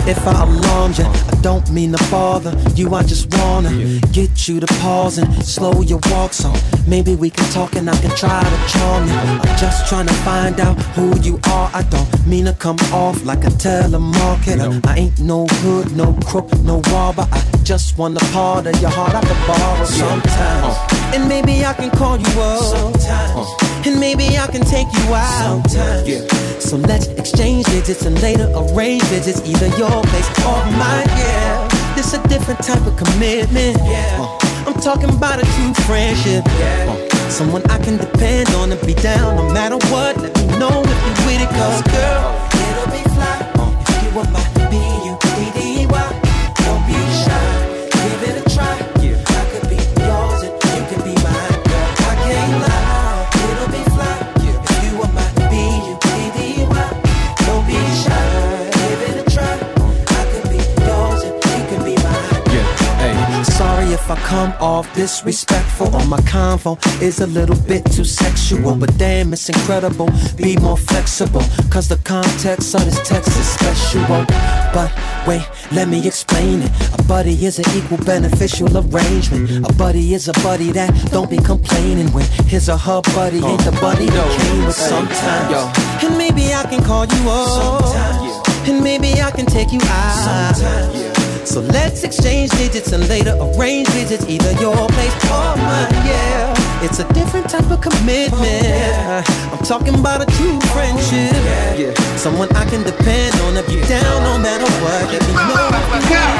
if I alarmed you. I don't mean to bother you, I just wanna get you to pause and slow your walk, so maybe we can talk and I can try to charm you. I'm just trying to find out who you are. I don't mean to come off like a telemarketer. I ain't no hood, no crook, no robber. I just want a part of your heart I can borrow sometimes. And maybe I can call you up sometimes. And maybe I can take you out sometimes. So let's exchange digits and later arrange visits, either your place or mine. Yeah, this a different type of commitment. I'm talking about a true friendship. Someone I can depend on and be down no matter what. Let me know if you with it, cause girl, it'll be fly if you were my B-U-D-D-Y. Don't be shy, give it a try. I could be yours and you can be mine, girl. I can't lie, it'll be fly if you were my B-U-D-D-Y. Don't be shy, give it a try. I could be yours and you can be mine. Sorry if I come off disrespectful, or my convo is a little bit too sexual, but damn, it's incredible. Be more flexible, cause the context of this text is special. But wait, let me explain it. A buddy is an equal beneficial arrangement. A buddy is a buddy that don't be complaining when his or her buddy ain't the buddy that came with sometimes. And maybe I can call you up, and maybe I can take you out. So let's exchange digits and later arrange visits, either your place or mine. Yeah, it's a different type of commitment. I'm talking about a true friendship. Someone I can depend on if you're down no matter what. Let me know if you